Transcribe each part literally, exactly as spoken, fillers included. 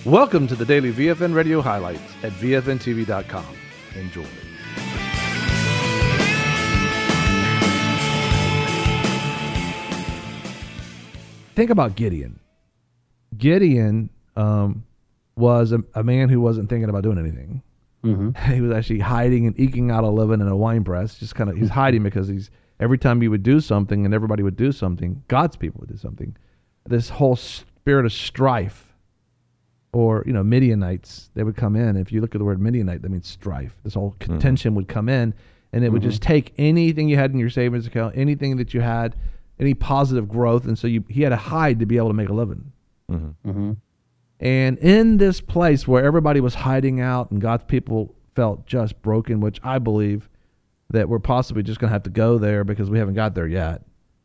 Welcome to the daily V F N Radio highlights at V F N T V dot com. Enjoy. Think about Gideon. Gideon um, was a, a man who wasn't thinking about doing anything. Mm-hmm. He was actually hiding and eking out a living in a wine press. Just kind of, he's hiding because he's every time he would do something and everybody would do something, God's people would do something. This whole spirit of strife, or you know, Midianites, they would come in. If you look at the word Midianite, that means strife. This whole contention mm-hmm. would come in, and it mm-hmm. would just take anything you had in your savings account, anything that you had, any positive growth, and so you he had to hide to be able to make a living. Mm-hmm. Mm-hmm. And in this place where everybody was hiding out and God's people felt just broken, which I believe that we're possibly just going to have to go there because we haven't got there yet,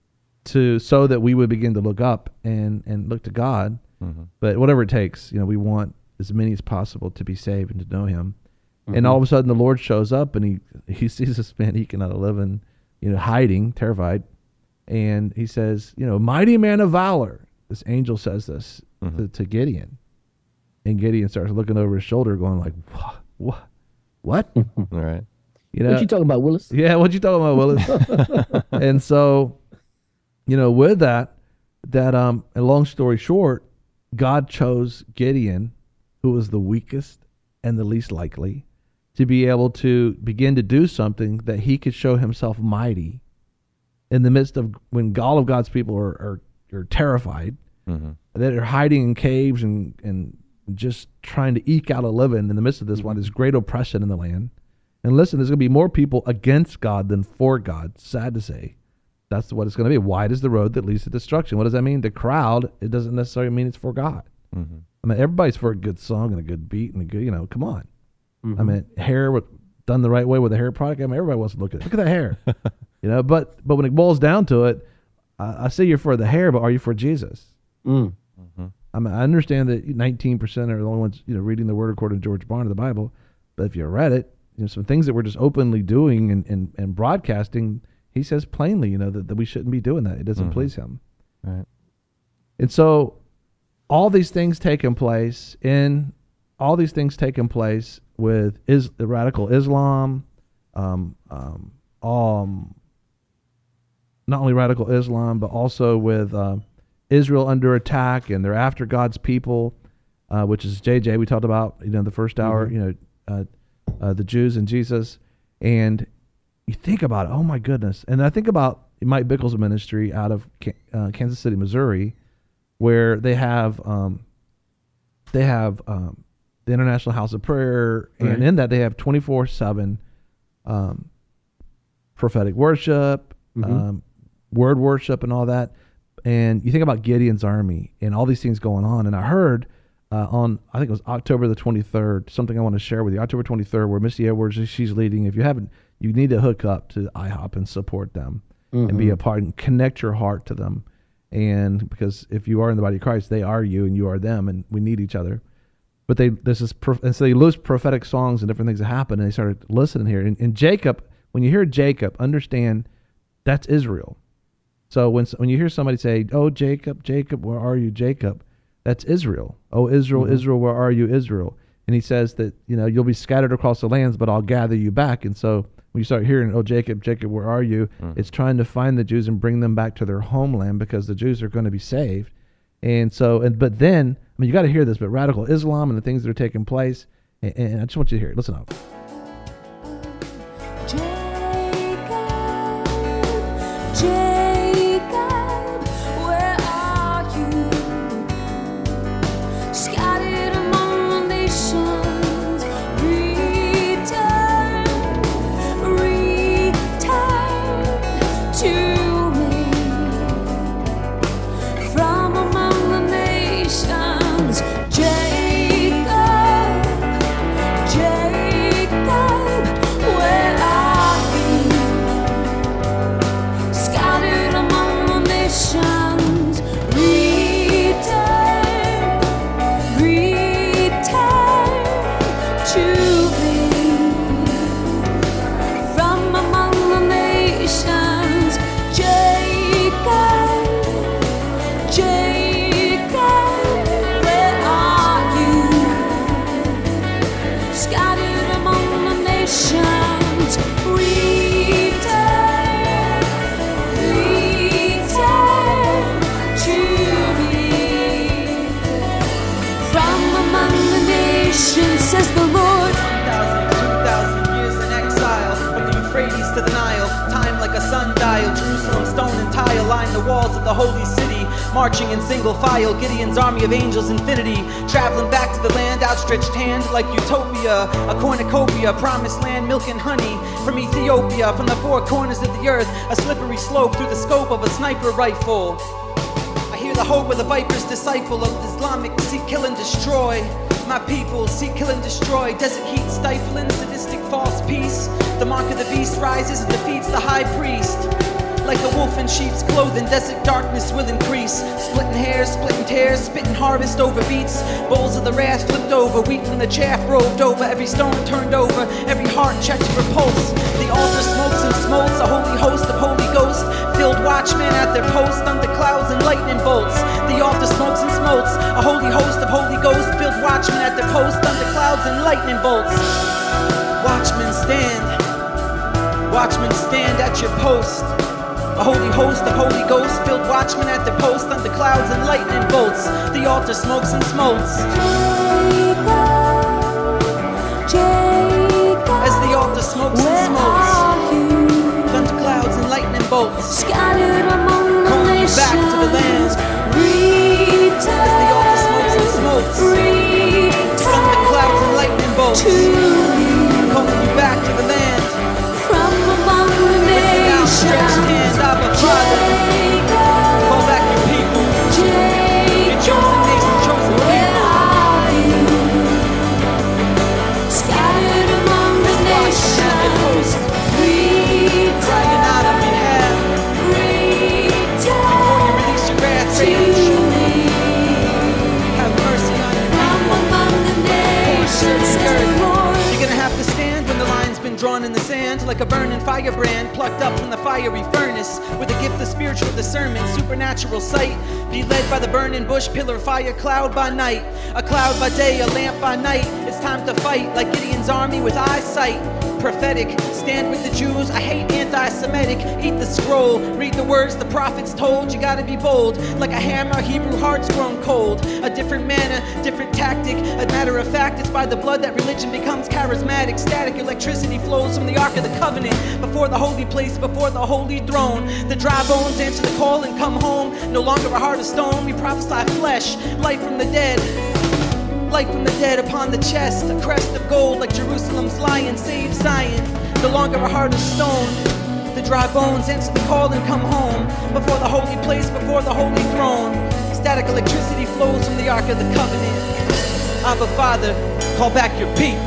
to so that we would begin to look up and, and look to God. Mm-hmm. But whatever it takes, you know, we want as many as possible to be saved and to know Him. Mm-hmm. And all of a sudden the Lord shows up and he, he sees this man eking out a living, you know, hiding, terrified. And he says, you know, mighty man of valor. This angel says this mm-hmm. to, to Gideon. And Gideon starts looking over his shoulder going like, what? What? What? All right. You know, what you talking about, Willis? Yeah, what you talking about, Willis? And so, you know, with that, that, um, and long story short, God chose Gideon, who was the weakest and the least likely, to be able to begin to do something that he could show himself mighty in the midst of when all of God's people are, are, are terrified, mm-hmm. that are hiding in caves and, and just trying to eke out a living in the midst of this mm-hmm. one, there's great oppression in the land. And listen, there's going to be more people against God than for God. Sad to say. That's what it's going to be. Wide is the road that leads to destruction. What does that mean? The crowd, it doesn't necessarily mean it's for God. Mm-hmm. I mean, everybody's for a good song and a good beat and a good, you know, come on. Mm-hmm. I mean, hair with, done the right way with a hair product. I mean, everybody wants to look at it. Look at that hair. You know, but but when it boils down to it, uh, I say you're for the hair, but are you for Jesus? Mm. Mm-hmm. I mean, I understand that nineteen percent are the only ones, you know, reading the Word according to George Barna of the Bible. But if you read it, you know, some things that we're just openly doing and, and, and broadcasting, he says plainly, you know, that, that we shouldn't be doing that. It doesn't mm-hmm. please him. Right. And so all these things taking place in all these things taking place with is the radical Islam, um, um, um, not only radical Islam, but also with uh, Israel under attack, and they're after God's people, uh, which is J J. We talked about, you know, the first hour, mm-hmm. you know, uh, uh, the Jews and Jesus, and you think about it. Oh my goodness! And I think about Mike Bickle's ministry out of uh, Kansas City, Missouri, where they have um, they have um, the International House of Prayer, right. and in that they have twenty-four seven um, prophetic worship. Mm-hmm. Um, word worship and all that. And you think about Gideon's army and all these things going on. And I heard uh, on, I think it was October the twenty-third, something I want to share with you, October twenty-third, where Missy Edwards, she's leading. If you haven't, you need to hook up to I hop and support them mm-hmm. and be a part and connect your heart to them. And because if you are in the body of Christ, they are you and you are them, and we need each other. But they, this is, and so they lose prophetic songs and different things that happen, and they started listening here. And, and Jacob, when you hear Jacob, understand that's Israel. So when when you hear somebody say, "Oh, Jacob, Jacob, where are you, Jacob?" That's Israel. "Oh, Israel, mm-hmm. Israel, where are you, Israel?" And he says that, you know, you'll be scattered across the lands, but I'll gather you back. And so when you start hearing, "Oh, Jacob, Jacob, where are you?" Mm-hmm. It's trying to find the Jews and bring them back to their homeland because the Jews are going to be saved. And so, and but then, I mean, you got to hear this, but radical Islam and the things that are taking place, and, and I just want you to hear it. Listen up. line the walls of the holy city, marching in single file, Gideon's army of angels infinity, traveling back to the land, outstretched hand like utopia, a cornucopia, promised land, milk and honey, from Ethiopia, from the four corners of the earth, a slippery slope through the scope of a sniper rifle. I hear the hope of the viper's disciple of Islamic, seek, kill, and destroy. My people, seek, kill, and destroy. Desert heat stifling, sadistic false peace. The mark of the beast rises and defeats the high priest. Like a wolf in sheep's clothing, desert darkness will increase. Splitting hairs, splitting tears, spitting harvest over beats. Bowls of the wrath flipped over, wheat from the chaff roved over. Every stone turned over, every heart checked for pulse. The altar smokes and smolts, a holy host of Holy Ghost. Filled watchmen at their post under clouds and lightning bolts. The altar smokes and smolts, a holy host of Holy Ghost. Filled watchmen at their post under clouds and lightning bolts. Watchmen stand, watchmen stand at your post. A holy host of Holy Ghost, filled watchmen at their post under clouds and lightning bolts. The altar smokes and smolts. As the altar smokes and smolts, thunder clouds and lightning bolts, scattered among the calling you nations. back to the land. As the altar smokes and smolts, thunder clouds and lightning bolts, calling you back to the land. From among the With an outstretched nations, hand, Abba Father, call back your people, your chosen nation, chosen where people. are you? Scattered among the Watchmen at their post, nations, crying out on behalf. Before you release your wrath, rage, have mercy on your from people. among the nations, says the Lord. You're gonna have to stand when the line's been drawn in the sand, like a burning firebrand plucked up from the fiery furnace, with a gift of spiritual discernment, supernatural sight. Be led by the burning bush, pillar fire, cloud by night, a cloud by day, a lamp by night. It's time to fight like Gideon's army with eyesight. Prophetic, stand with the Jews. I hate anti-Semitic. Eat the scroll, read the words the prophets told. You gotta be bold, like a hammer. Hebrew hearts grown cold. A different manner, different tactic. A matter of fact, it's by the blood that religion becomes charismatic. Static electricity flows from the Ark of the Covenant, before the holy place, before the holy throne. The dry bones answer the call and come home. No longer a heart of stone. We prophesy flesh, life from the dead. Light from the dead upon the chest, a crest of gold like Jerusalem's lion, save Zion. No longer a heart of stone. The dry bones answer the call and come home, before the holy place, before the holy throne. Static electricity flows from the Ark of the Covenant. Abba Father, call back your people.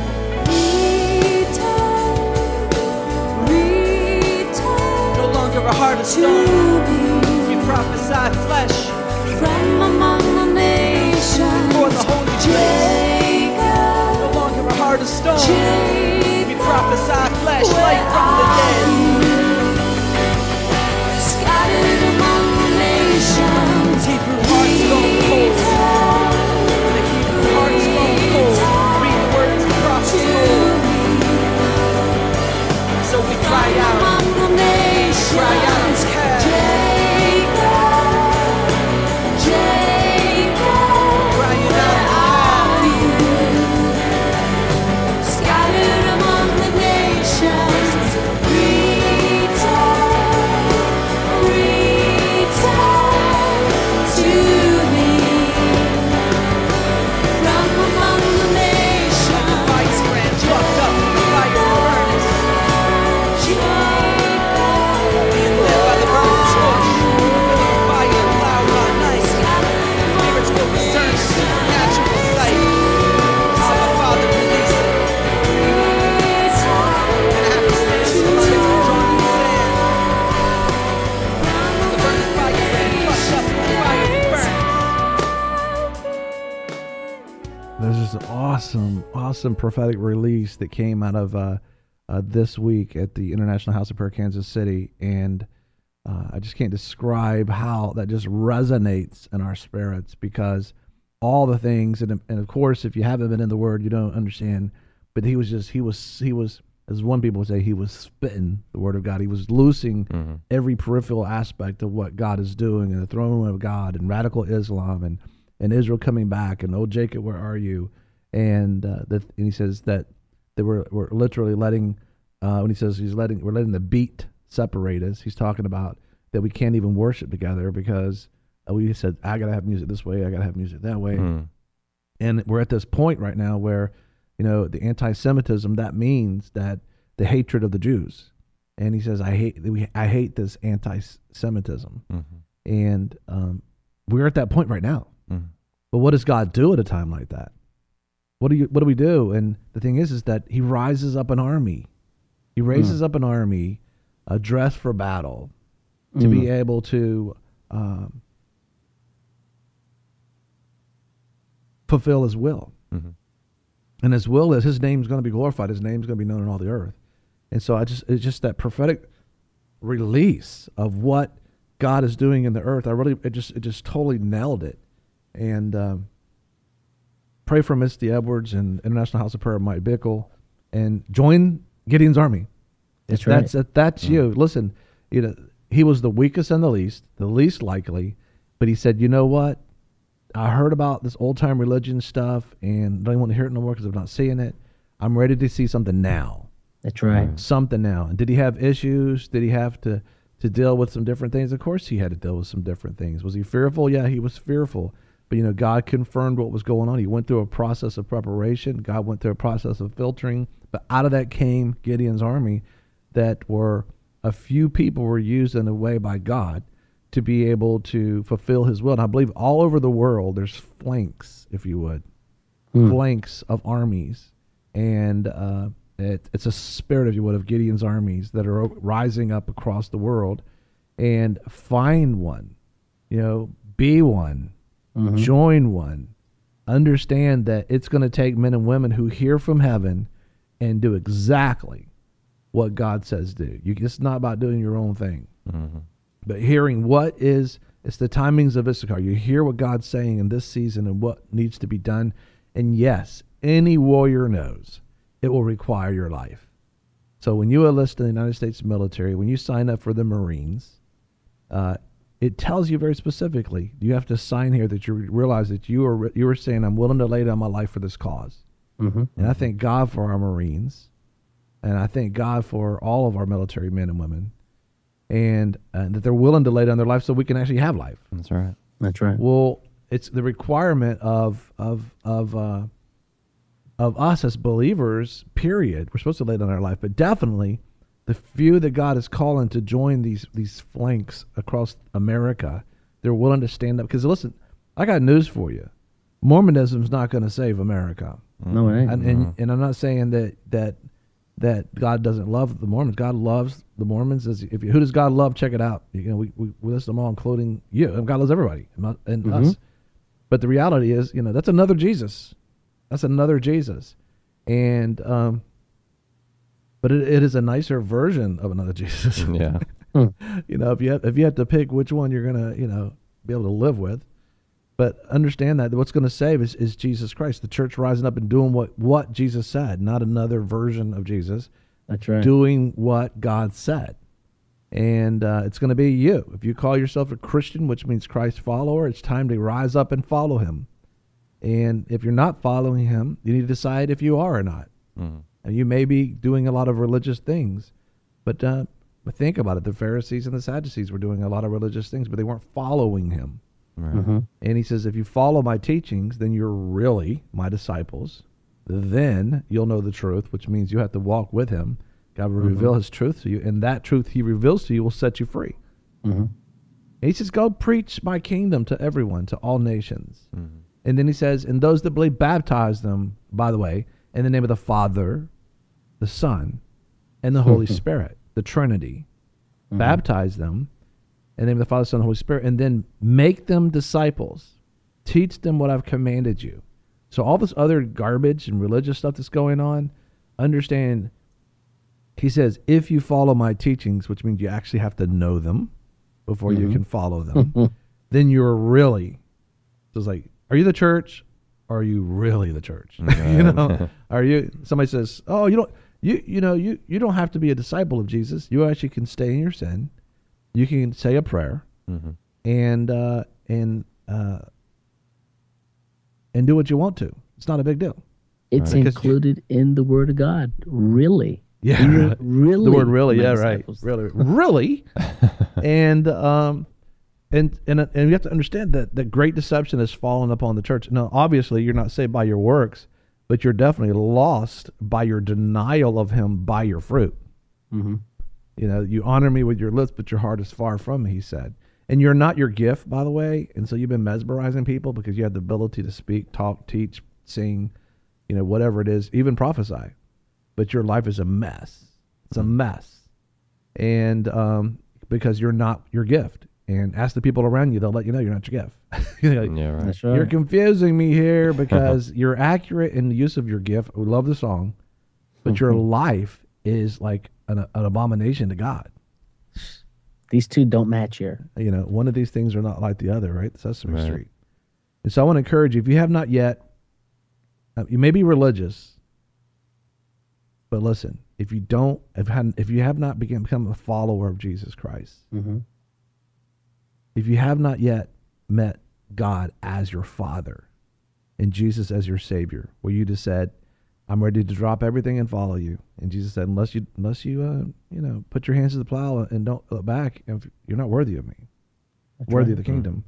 No longer a heart of stone. We prophesy flesh From among the nations, before the holy place. No longer a heart of stone. We prophesy flesh, light from the dead. scattered among the nations, Hebrew hearts grown cold. The Hebrew hearts grown cold. Read the words the prophets told. So we cry out, among the nations, cry out on behalf. Jacob, Jacob, Crying out on behalf. scattered among the nations, return, return to me. From among the nations, Vice brand plucked up from the fire furnace, being led by the burning bush, filling fire, cloud by night. Spiritual discernment, supernatural sight. Abba Father, release it. And I have to stand till the lights are drawn in the sand. The burning fire brand plucked up from the fiery furnace. There's this awesome, awesome prophetic release that came out of uh, uh, this week at the International House of Prayer, Kansas City, and uh, I just can't describe how that just resonates in our spirits, because all the things, and, and of course, if you haven't been in the Word, you don't understand. But he was just, he was, he was, as one people would say, he was spitting the Word of God. He was loosing Mm-hmm. every peripheral aspect of what God is doing, and the throne room of God, and radical Islam, and and Israel coming back, and oh Jacob, where are you? And uh, that, and he says that they were, were literally letting, uh, when he says he's letting, we're letting the beat separate us. He's talking about that we can't even worship together because we said, I got to have music this way, I got to have music that way. Mm. And we're at this point right now where, you know, the anti-Semitism, that means that the hatred of the Jews. And he says, I hate we, I hate this anti-Semitism. Mm-hmm. And um, we're at that point right now. Mm-hmm. But what does God do at a time like that? What do you what do we do? And the thing is, is that he rises up an army. He raises mm. up an army uh, dressed for battle to Mm. be able to um, fulfill his will. Mm-hmm. And his will is his name's going to be glorified. His name's going to be known in all the earth. And so I just it's just that prophetic release of what God is doing in the earth. I really it just it just totally nailed it. And um, pray for Misty Edwards and International House of Prayer, Mike Bickle, and join Gideon's army. That's if right. That's if that's Mm. you. Listen, you know he was the weakest and the least, the least likely, but he said, you know what? I heard about this old time religion stuff and don't even want to hear it no more because I'm not seeing it. I'm ready to see something now. That's right. Something now. And did he have issues? Did he have to, to deal with some different things? Of course he had to deal with some different things. Was he fearful? Yeah, he was fearful. But, you know, God confirmed what was going on. He went through a process of preparation. God went through a process of filtering. But out of that came Gideon's army that were a few people were used in a way by God to be able to fulfill his will. And I believe all over the world there's flanks, if you would, Hmm. flanks of armies. And uh, it, it's a spirit, if you would, of Gideon's armies that are rising up across the world. And find one, you know, be one, Mhm. join one. Understand that it's going to take men and women who hear from heaven and do exactly what God says do. You, it's not about doing your own thing. Mm-hmm. But hearing what is, it's the timings of Issachar. You hear what God's saying in this season and what needs to be done. And yes, any warrior knows it will require your life. So when you enlist in the United States military, when you sign up for the Marines, uh, it tells you very specifically, you have to sign here that you realize that you are, you are saying, I'm willing to lay down my life for this cause. Mhm. And I thank God for our Marines. And I thank God for all of our military men and women. And, and that they're willing to lay down their life so we can actually have life. That's right. That's right. Well, it's the requirement of of of uh, of us as believers. Period. We're supposed to lay down our life, but definitely the few that God is calling to join these these flanks across America, they're willing to stand up. Because listen, I got news for you: Mormonism's not going to save America. No, it ain't. And, and and I'm not saying that that that God doesn't love the Mormons. God loves the Mormons. As if you, who does God love? Check it out. You know, we, we, we list them all, including you. And God loves everybody, and, not- and Mhm. us. But the reality is, you know, that's another Jesus. That's another Jesus, and um, but it, it is a nicer version of another Jesus. Yeah. You know, if you have, if you have to pick which one you're gonna, you know, be able to live with. But understand that what's going to save is, is Jesus Christ, the church rising up and doing what, what Jesus said, not another version of Jesus, That's right. doing what God said. And uh, it's going to be you. If you call yourself a Christian, which means Christ follower, it's time to rise up and follow him. And if you're not following him, you need to decide if you are or not. Mm. And you may be doing a lot of religious things, but, uh, but think about it. The Pharisees and the Sadducees were doing a lot of religious things, but they weren't following him. Right. Mhm. And he says, if you follow my teachings, then you're really my disciples. Then you'll know the truth, which means you have to walk with him. God will reveal his truth to you, and that truth he reveals to you will set you free. Mhm. And he says, go preach my kingdom to everyone, to all nations. Mm-hmm. And then he says, and those that believe, baptize them, by the way, in the name of the Father, the Son, and the Holy Spirit, the Trinity. Baptize them in the name of the Father, Son, and Holy Spirit, and then make them disciples. Teach them what I've commanded you. So all this other garbage and religious stuff that's going on, understand, he says, if you follow my teachings, which means you actually have to know them before you can follow them, then you're really, so it's like, are you the church? Or are you really the church? You know, are you, somebody says, oh, you don't, you, you know, you, you don't have to be a disciple of Jesus. You actually can stay in your sin. You can say a prayer Mm-hmm. and, uh, and, uh, and do what you want to. It's not a big deal. It's Because- included in the Word of God. Really. Yeah. You're really. The word really, my yeah, right. disciples. Really, really? and um, and and and you have to understand that the great deception has fallen upon the church. Now, obviously, you're not saved by your works, but you're definitely lost by your denial of Him by your fruit. Mm-hmm. You know, you honor me with your lips, but your heart is far from me, He said. And you're not your gift, by the way. And so you've been mesmerizing people because you have the ability to speak, talk, teach, sing, you know, whatever it is, even prophesy. But your life is a mess. It's a mess. And um, because you're not your gift. And ask the people around you, they'll let you know you're not your gift. You're like, Yeah, right. That's right. you're confusing me here because you're accurate in the use of your gift. We love the song. But your life is like an, an abomination to God. These two don't match here. You know, one of these things are not like the other, right? Sesame Right. Street. And so I want to encourage you, if you have not yet, uh, you may be religious, but listen, if you don't, if, had, if you have not become, become a follower of Jesus Christ, Mm-hmm. if you have not yet met God as your Father and Jesus as your Savior, where you just said, I'm ready to drop everything and follow you. And Jesus said, unless you, unless you, uh, you know, put your hands to the plow and don't look back, if you're not worthy of me, That's worthy right. of the kingdom.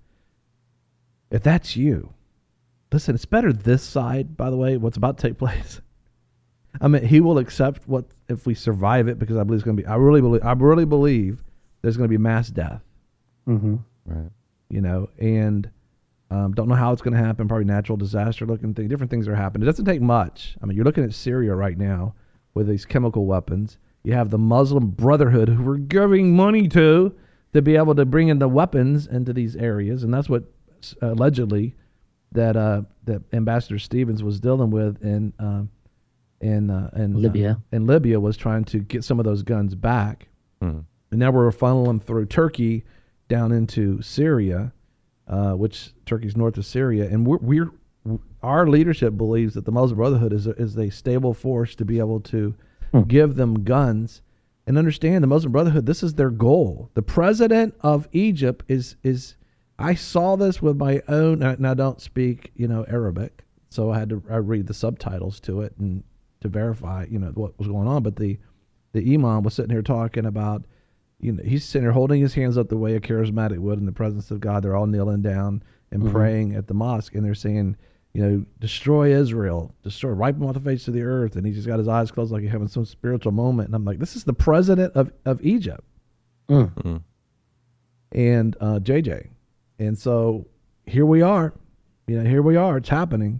If that's you, listen, it's better this side, by the way, what's about to take place. I mean, He will accept what, if we survive it, because I believe it's going to be, I really believe, I really believe there's going to be mass death, Mm-hmm. Right. you know, and um, don't know how it's going to happen, probably natural disaster looking thing, different things are happening. It doesn't take much. I mean, you're looking at Syria right now with these chemical weapons. You have the Muslim Brotherhood who we're giving money to to be able to bring in the weapons into these areas, and that's what uh, allegedly that uh, that Ambassador Stevens was dealing with in uh, in uh, in Libya. Uh, in Libya was trying to get some of those guns back, Mm. and now we're funneling them through Turkey down into Syria, uh, which Turkey's north of Syria, and we're, we're our leadership believes that the Muslim Brotherhood is a, is a stable force to be able to Hmm. give them guns. And understand the Muslim Brotherhood, this is their goal. The president of Egypt is, is I saw this with my own, and I don't speak, you know, Arabic, so I had to I read the subtitles to it and to verify, you know, what was going on. But the, the imam was sitting here talking about, you know, he's sitting there holding his hands up the way a charismatic would in the presence of God. They're all kneeling down and Mhm. praying at the mosque, and they're saying, you know, destroy Israel, destroy, wipe them off the face of the earth. And he just got his eyes closed like he's having some spiritual moment. And I'm like, this is the president of, of Egypt Mm. Mm. and uh, J J. And so here we are. You know, here we are. It's happening.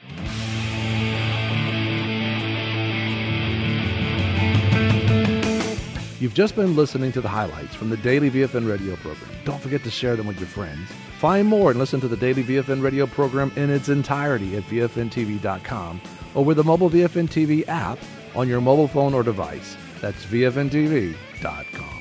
You've just been listening to the highlights from the Daily V F N radio program. Don't forget to share them with your friends. Find more and listen to the Daily V F N radio program in its entirety at V F N T V dot com or with the mobile V F N T V app on your mobile phone or device. That's V F N T V dot com.